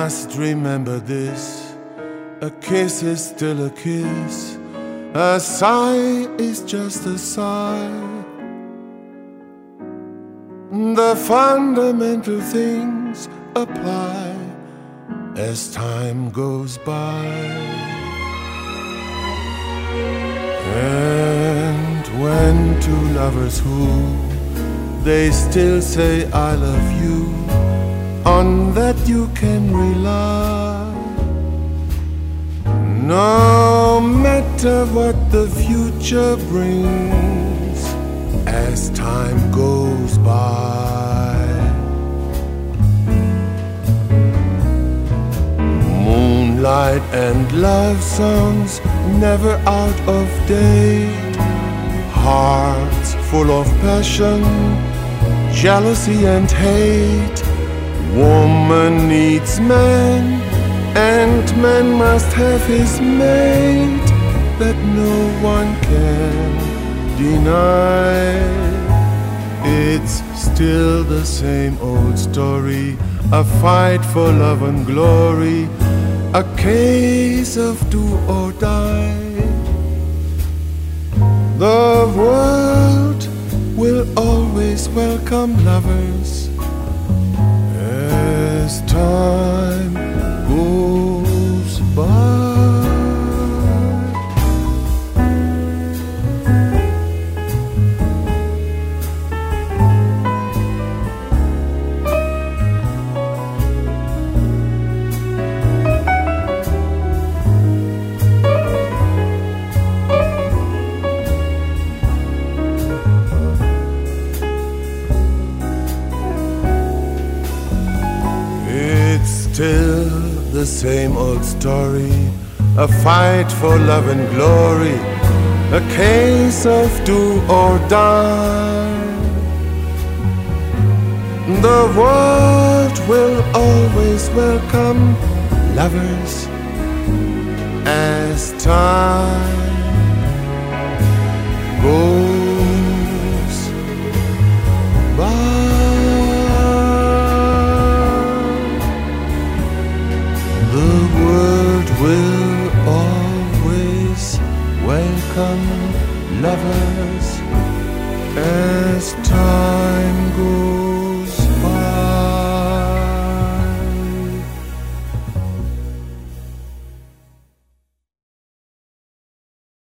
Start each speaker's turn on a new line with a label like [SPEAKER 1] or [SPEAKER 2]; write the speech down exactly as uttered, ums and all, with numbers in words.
[SPEAKER 1] must remember this: a kiss is still a kiss, a sigh is just a sigh. The fundamental things apply as time goes by. And when two lovers who, they still say I love you, on that you can rely. No matter what the future brings as time goes by. Moonlight and love songs never out of date, hearts full of passion, jealousy and hate. Woman needs man, and man must have his mate, that no one can deny. It's still the same old story, a fight for love and glory, a case of do or die. The world will always welcome lovers as time goes by. Still the same old story, a fight for love and glory, a case of do or die. The world will always welcome lovers as time goes by. Will always welcome lovers as time